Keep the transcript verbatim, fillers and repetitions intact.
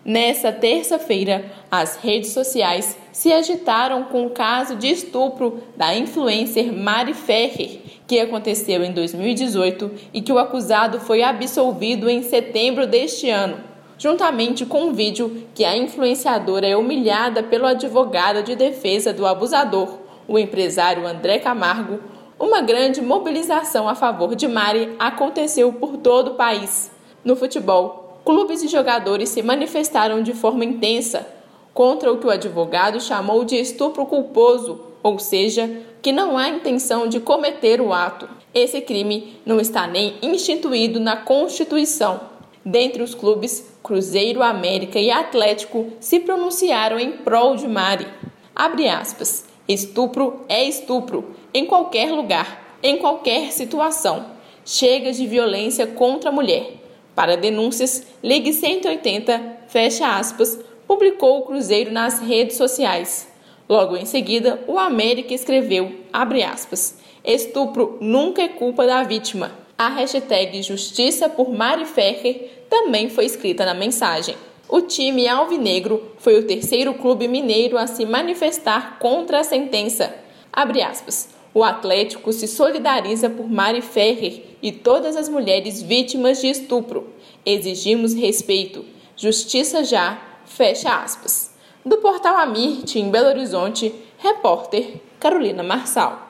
Nessa terça-feira, as redes sociais se agitaram com o caso de estupro da influencer Mari Ferrer, que aconteceu em dois mil e dezoito e que o acusado foi absolvido em setembro deste ano, juntamente com um vídeo que a influenciadora é humilhada pelo advogado de defesa do abusador, o empresário André Camargo. Uma grande mobilização a favor de Mari aconteceu por todo o país. No futebol, clubes e jogadores se manifestaram de forma intensa contra o que o advogado chamou de estupro culposo, ou seja, que não há intenção de cometer o ato. Esse crime não está nem instituído na Constituição. Dentre os clubes, Cruzeiro, América e Atlético se pronunciaram em prol de Mari. Abre aspas. Estupro é estupro, em qualquer lugar, em qualquer situação. Chega de violência contra a mulher. Para denúncias, ligue cento e oitenta, fecha aspas, publicou o Cruzeiro nas redes sociais. Logo em seguida, o América escreveu, abre aspas, estupro nunca é culpa da vítima. A hashtag Justiça por Mari Ferrer também foi escrita na mensagem. O time alvinegro foi o terceiro clube mineiro a se manifestar contra a sentença. Abre aspas. O Atlético se solidariza por Mari Ferrer e todas as mulheres vítimas de estupro. Exigimos respeito. Justiça já. Fecha aspas. Do portal Amirte, em Belo Horizonte, repórter Carolina Marçal.